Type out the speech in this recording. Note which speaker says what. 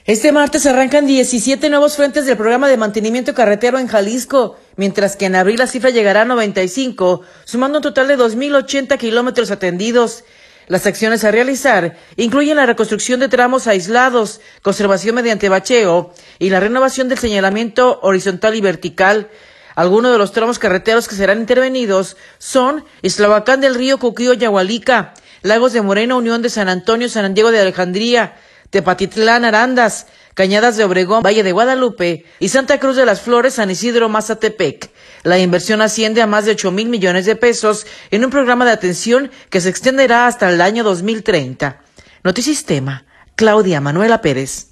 Speaker 1: Este martes arrancan 17 nuevos frentes del programa de mantenimiento carretero en Jalisco, mientras que en abril la cifra llegará a 95, sumando un total de 2.080 kilómetros atendidos. Las acciones a realizar incluyen la reconstrucción de tramos aislados, conservación mediante bacheo y la renovación del señalamiento horizontal y vertical. Algunos de los tramos carreteros que serán intervenidos son Ixtlahuacán del Río, Cuquío-Yahualica, Lagos de Moreno, Unión de San Antonio, San Diego de Alejandría, Tepatitlán, Arandas, Cañadas de Obregón, Valle de Guadalupe y Santa Cruz de las Flores, San Isidro, Mazatepec. La inversión asciende a más de 8,000 millones de pesos en un programa de atención que se extenderá hasta el año 2030. Notisistema, Claudia Manuela Pérez.